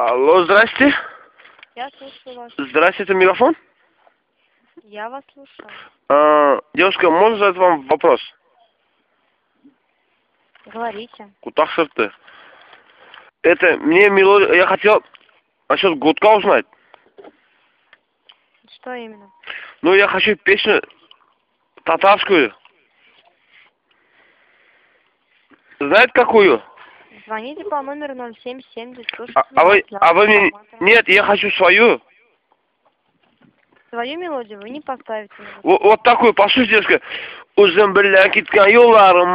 Алло, здрасте. Я слушаю вас. Здрасте, это мегафон? Я вас слушаю. Девушка, можно задать вам вопрос? Говорите. Кутахшерты. Это мне мелодия. Я хотел насчет гудка узнать. Что именно? Ну, я хочу песню татарскую. Знаете какую? Звоните по номеру 0770. А вы мне... Нет, я хочу свою. Свою мелодию вы не поставите. Вот такую, послушайте, девушка. Uzun birler gitken yollarım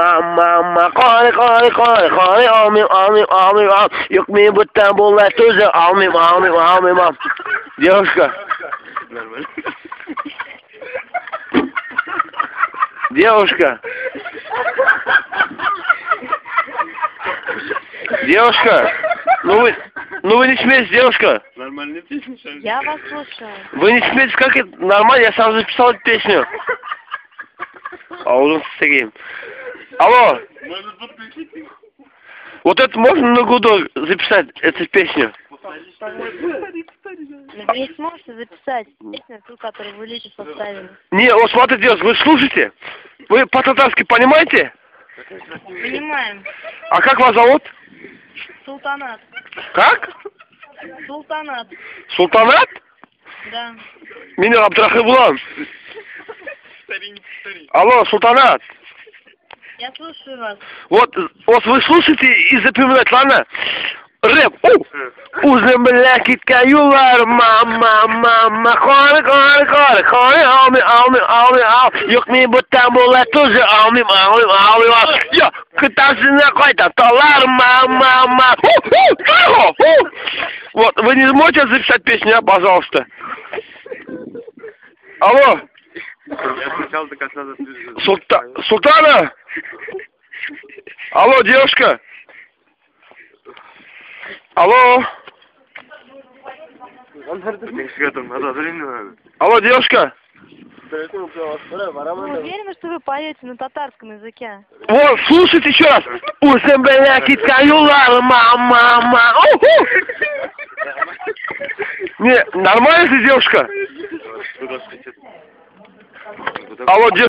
Kari almayayım Yok mu bıtten bunlar sözü almayayım Девушка. Девушка. Девушка. Ну вы не смеетесь, девушка. Нормальная песня сейчас. Я вас слушаю. Вы не смеетесь, как это нормально? Я сам записал эту песню. Аузун стереем. Алло. Можно подключить? Вот это можно на гудок записать, эту песню? Вы не сможете записать песню, ту, которую вы лично составили. Не, вот смотрите, девушка, вы слушайте. Вы по-татарски понимаете? Понимаем. А как вас зовут? Султанат. Как? Султанат. Султанат? Да. Меня Абдрахимулан. Алло, Султанат. Я слушаю вас. Вот вы слушайте и запоминайте, ладно? Рэп. Uzun birler gitken yollar Kari almayayım Yok mu bıtten bunlar sözü almayayım Ya kıtasına koyta talar Вот, вы не можете записать песню, пожалуйста? Алло. Я сначала до конца запишу. Султана! Алло, девушка! Алло! Алло, девушка! Вы уверены, что вы поете на татарском языке? Вот, слушайте еще раз! Uzun birler gitken yollar Не, нормально ты, девушка? Алло, девушка!